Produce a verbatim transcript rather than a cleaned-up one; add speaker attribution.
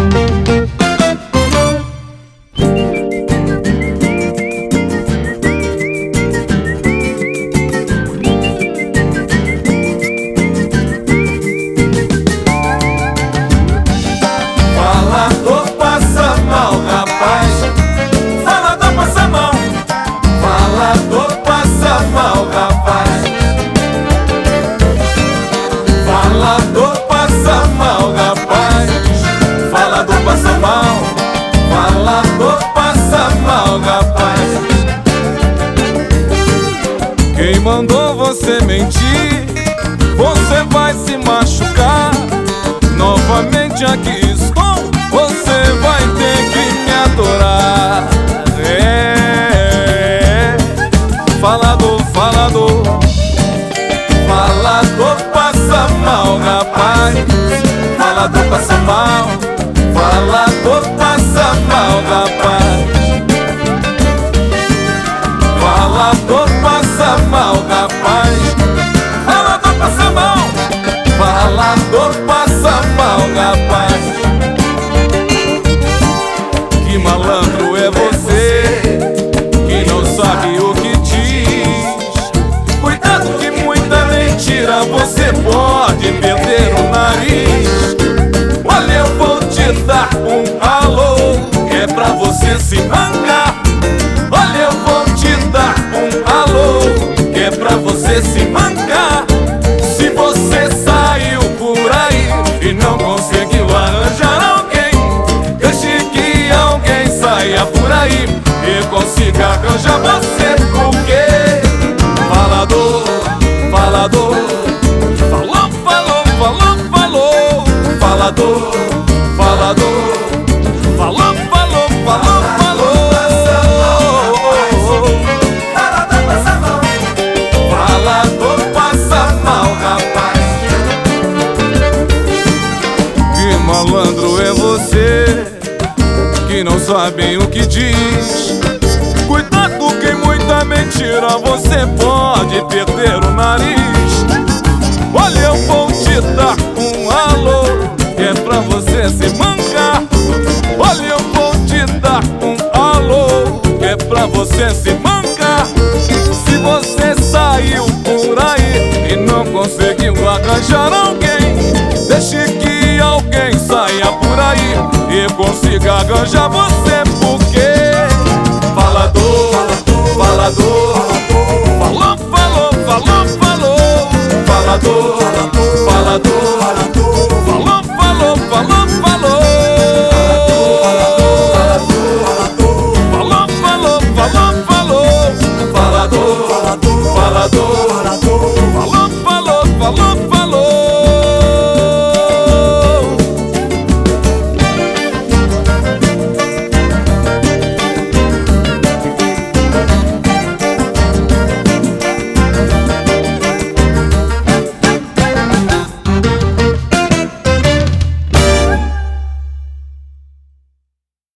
Speaker 1: Falador passa mal, rapaz. Falador passa mal. Falador passa mal, rapaz. Falador passa mal, rapaz. Falador passa mal. Falador passa mal, rapaz. Quem mandou você mentir? Você vai se machucar. Novamente aqui estou, você vai ter que me adorar. É, falador, falador. Falador passa mal, rapaz. Falador passa mal. Falador passa mal, rapaz. Falador passa mal, rapaz. Falador passa mal. Falador passa mal, rapaz. Que malandro é você, que não sabe o que diz. Cuidado que muita mentira você pode perder o nariz. Olha, eu vou te dar um alô, que é pra você se mancar. Olha, eu vou te dar um alô, que é pra você se mancar. Se você saiu por aí e não conseguiu arranjar alguém, deixe que alguém saia por aí e consiga arranjar você. Porque falador, falador, falou, falou, falou, falou. Falador, falador, falou, falou, falou, falou. Falador passa mal, rapaz. Que malandro é você, que não sabe o que diz. Cuidado que muita mentira você pode perder o nariz. Olha, eu vou te dar um alô, que é pra você se mancar. Olha, eu vou te dar um alô, que é pra você se mancar. Se você saiu por aí e não conseguiu arranjar alguém, deixe que alguém saia por aí e consiga arranjar você. Porque falador, falador, falou, falou, falou, falou. Falador, falador, falou, falou, falou, falou. Falou, falou, falou, falou. Falador, falador.